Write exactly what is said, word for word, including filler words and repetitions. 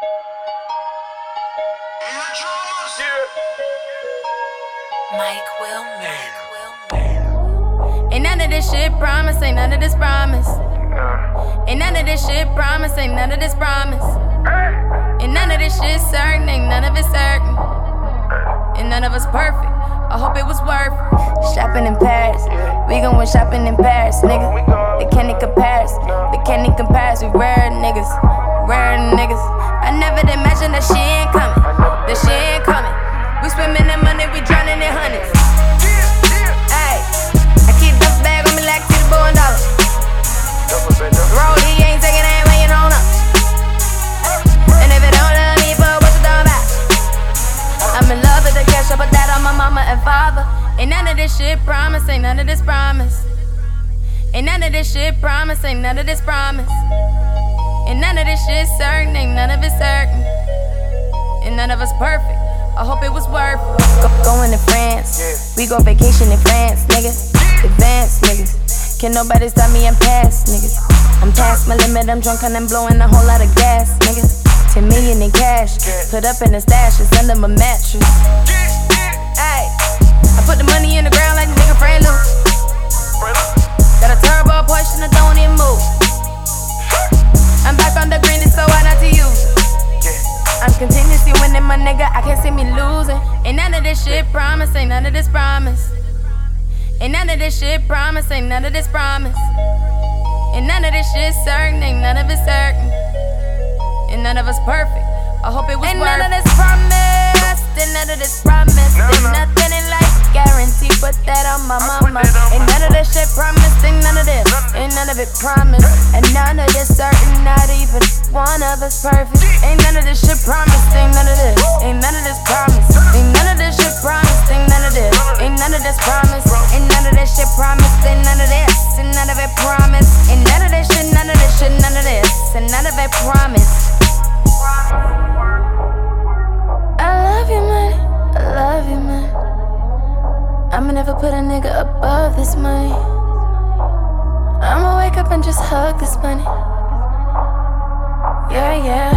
Mike Willman. Ain't none of this shit promise, ain't none of this promise. Ain't none of this shit promise, ain't none of this promise. Ain't none of this shit certain, ain't none of it certain. And none of us perfect, I hope it was worth it. Shopping in Paris, we gon' win shopping in Paris, nigga. They can't even compare us, they can't even compare us. We rare niggas, rare niggas. I never did imagine that shit ain't coming, that shit ain't coming. We swimming in money, we drowning in hundreds. Ayy, I keep the bag on me like to the boy and dollar. Roll, he ain't taking that when you don't know. And if it don't love me for what you talking about, I'm in love with the cash, I put that on my mama and father. Ain't none of this shit promise, ain't none of this promise. Ain't none of this shit promise, ain't none of this promise. And none of this shit certain, ain't none of it certain. And none of us perfect, I hope it was worth it. Go, going to France, we go vacation in France, nigga. Advance, niggas. Can nobody stop me, I'm past, niggas. I'm past my limit, I'm drunk and I'm blowing a whole lot of gas, nigga. Ten million in cash, put up in a stash, it's under my mattress. Ayy, I put the money in the ground like the nigga Fran Lou. Got a turbo Porsche and I don't even move. I'm back on the green, it's so hard not to use it. I'm continuously winning, my nigga, I can't see me losing. Ain't none of this shit promise, ain't none of this promise. Ain't none of this shit promise, ain't none of this promise. Ain't none of this shit certain, ain't none of it certain. And none of us perfect, I hope it was ain't worth it. Ain't none of this promise, ain't none of this promise. Ain't nothing in life guaranteed, put that on my mama. Ain't none of this shit promised, ain't none of this. Ain't none of it promised, and none of this certain, not even one of us perfect. Ain't none of this shit promised, ain't none of this. Ain't none of this promised, ain't none of this shit promised, ain't none of this. Ain't none of this promised, ain't none of this shit promised, ain't none of this. And none of it promised, ain't none of this shit, none of this shit, none of this. And none of it promised. I love you, man, I love you, man. I'ma never put a nigga above this money. I'ma wake up and just hug this money. Yeah, yeah.